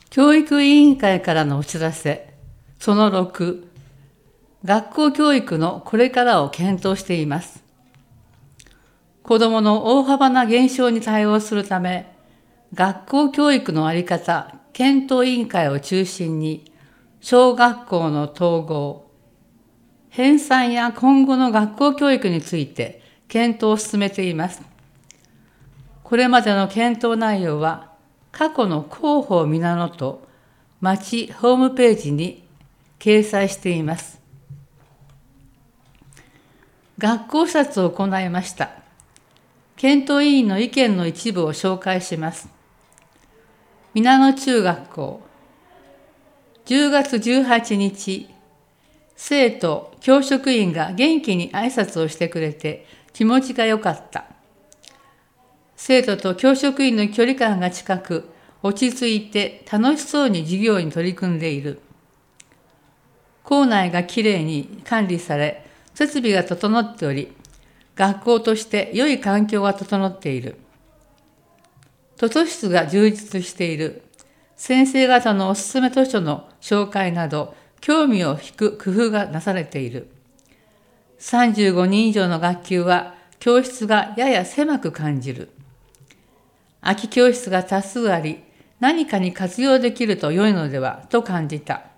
教育委員会からのお知らせ、その6、学校教育のこれからを検討しています。子どもの大幅な減少に対応するため、学校教育の在り方検討委員会を中心に、小学校の統合、編纂や今後の学校教育について検討を進めています。これまでの検討内容は、過去の広報皆野と町ホームページに掲載しています。学校視察を行いました。検討委員の意見の一部を紹介します。皆野中学校、10月18日、生徒、教職員が元気に挨拶をしてくれて気持ちが良かった。生徒と教職員の距離感が近く、落ち着いて楽しそうに授業に取り組んでいる。校内がきれいに管理され、設備が整っており、学校として良い環境が整っている。図書室が充実している。先生方のおすすめ図書の紹介など、興味を引く工夫がなされている。35人以上の学級は、教室がやや狭く感じる。空き教室が多数あり、何かに活用できると良いのではと感じた。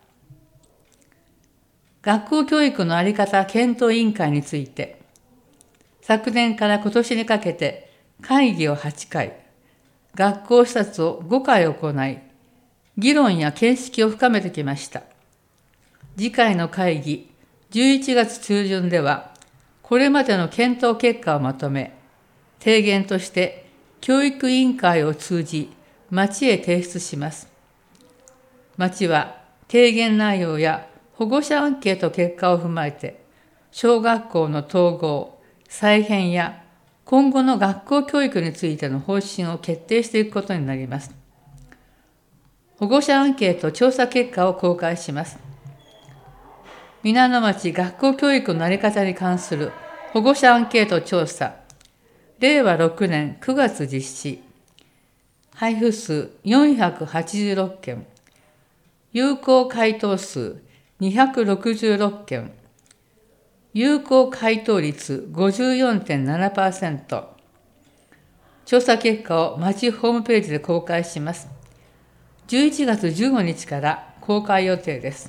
学校教育の在り方検討委員会について、昨年から今年にかけて会議を8回、学校視察を5回行い、議論や見識を深めてきました。次回の会議、11月中旬では、これまでの検討結果をまとめ、提言として教育委員会を通じ、町へ提出します。町は提言内容や保護者アンケート結果を踏まえて、小学校の統合、再編や今後の学校教育についての方針を決定していくことになります。保護者アンケート調査結果を公開します。皆野町学校教育の在り方に関する保護者アンケート調査、令和6年9月実施、配布数486件、有効回答数266件、有効回答率 54.7%、調査結果を町ホームページで公開します。11月15日から公開予定です。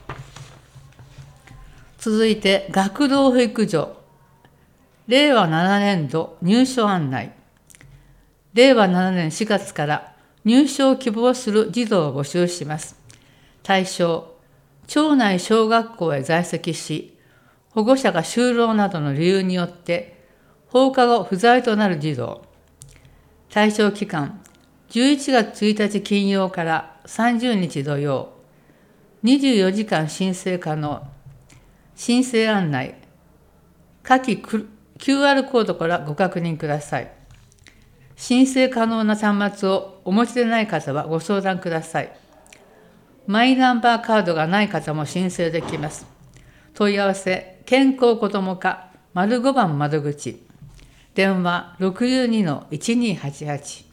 続いて、学童保育所、令和7年度入所案内。令和7年4月から入所を希望する児童を募集します。対象、町内小学校へ在籍し、保護者が就労などの理由によって放課後不在となる児童。対象期間、11月1日金曜から30日土曜。24時間申請可能。申請案内、下記 QR コードからご確認ください。申請可能な端末をお持ちでない方はご相談ください。マイナンバーカードがない方も申請できます。問い合わせ、健康子ども課5番窓口、電話 62-1288。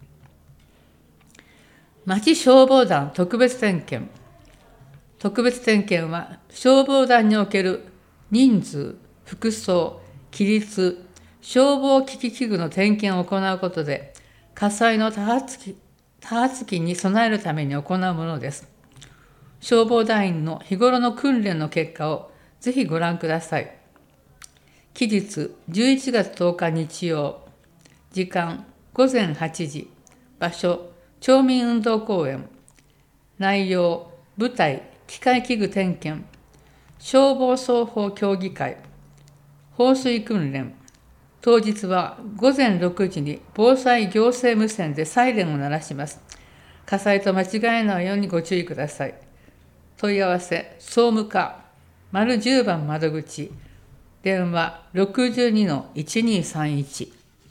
町消防団特別点検。特別点検は、消防団における人数、服装、規律、消防機器器具の点検を行うことで、火災の多発期に備えるために行うものです。消防団員の日頃の訓練の結果をぜひご覧ください。期日11月10日日曜、時間午前8時、場所町民運動公園、内容舞台機械器具点検、消防操法協議会、放水訓練。当日は午前6時に防災行政無線でサイレンを鳴らします。火災と間違えないようにご注意ください。問い合わせ、総務課10番窓口、電話 62-1231。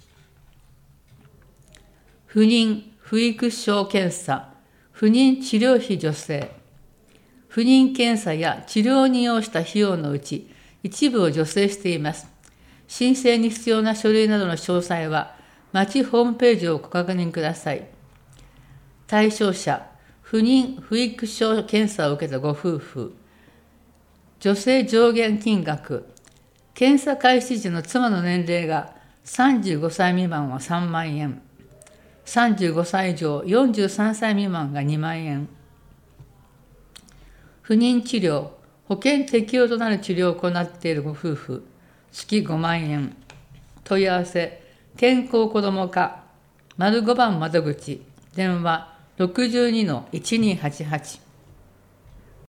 不妊・不育症検査、不妊治療費助成。不妊検査や治療に要した費用のうち一部を助成しています。申請に必要な書類などの詳細は、町ホームページをご確認ください。対象者、 不妊不育症検査を受けたご夫婦、女性上限金額、検査開始時の妻の年齢が35歳未満は3万円、35歳以上43歳未満が2万円。不妊治療、保険適用となる治療を行っているご夫婦、月5万円。問い合わせ、健康子ども課、05番窓口、電話 62-1288